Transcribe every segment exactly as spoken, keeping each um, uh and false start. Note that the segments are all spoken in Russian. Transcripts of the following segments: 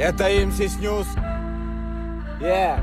Это эм си Снюс. Yeah.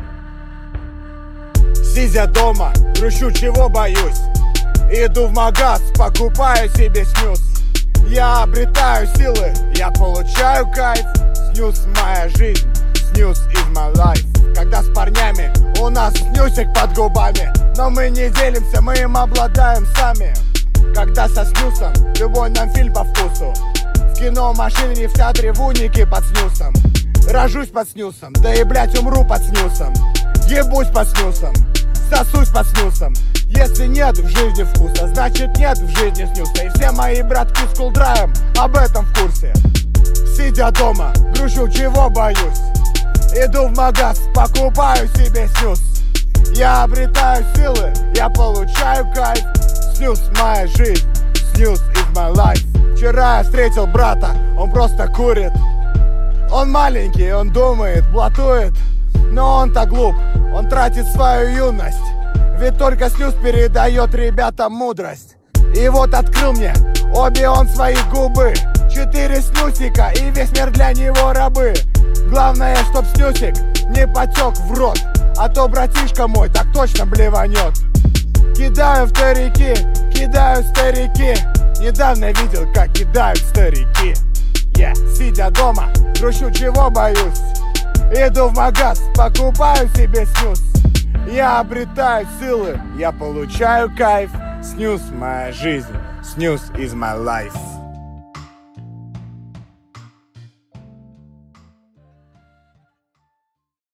Сидя дома, грущу, чего боюсь. Иду в магаз, покупаю себе снюс. Я обретаю силы, я получаю кайф. Снюс моя жизнь, снюс is my life. Когда с парнями у нас снюсик под губами, но мы не делимся, мы им обладаем сами. Когда со снюсом, любой нам фильм по вкусу. В кино, в машине, в театре, в унике под снюсом. Рожусь под снюсом, да и блять умру под снюсом. Ебусь под снюсом, сосусь под снюсом. Если нет в жизни вкуса, значит нет в жизни снюса. И все мои братки с кулдрайвом об этом в курсе. Сидя дома, грущу, чего боюсь. Иду в магаз, покупаю себе снюс. Я обретаю силы, я получаю кайф. Снюс моя жизнь, снюс is my life. Вчера я встретил брата, он просто курит. Он маленький, он думает, блатует. Но он так глуп, он тратит свою юность. Ведь только снюс передает ребятам мудрость. И вот открыл мне обе он свои губы. Четыре снюсика и весь мир для него рабы. Главное, чтоб снюсик не потек в рот, а то братишка мой так точно блеванет. Кидаю в старики, кидаю старики. Недавно видел, как кидают старики. Я, yeah. Сидя дома, грущу, чего боюсь. Иду в магаз, покупаю себе снюс. Я обретаю силы, я получаю кайф. Снюс моя жизнь, снюс is my life.